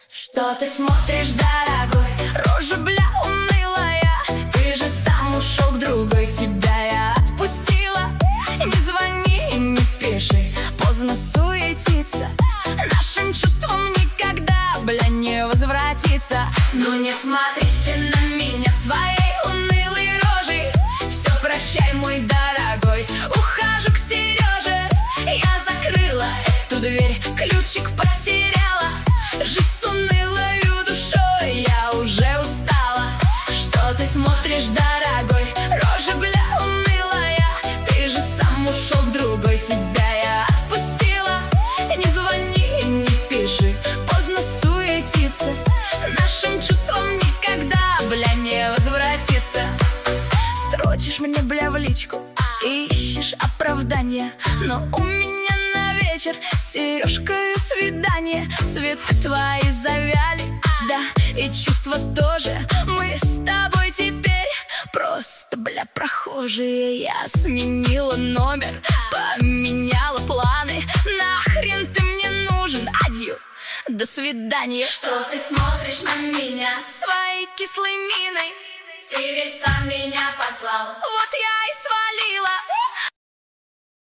Что ты смотришь, дорогой? Рожа, бля, унылая. Ты же сам ушел к другой, тебя я отпустила. Не звони и не пиши, поздно суетиться. Нашим чувствам никогда, бля, не возвратиться. Ну не смотри ты на меня своей унылой рожей. Все, прощай, мой дорогой, ухожу к Сереже. Я закрыла эту дверь, ключик потеряла. Жить с унылою душой я уже устала. Что ты смотришь, дорогой? Рожа, бля, унылая. Ты же сам ушел к другой, тебя я отпустила. Не звони и не пиши, поздно суетиться. Нашим чувствам никогда, бля, не возвратиться. Строчишь мне, бля, в личку, ищешь оправдания, но у меня на вечер с Сережкой свидание. Цветы твои завяли, да, и чувства тоже. Мы с тобой теперь просто, бля, прохожие. Я сменила номер, поменяла планы. Нахрен ты мне нужен? Адью, до свидания. Что ты смотришь на меня своей кислой миной? Ты ведь сам меня послал, вот я и свалила.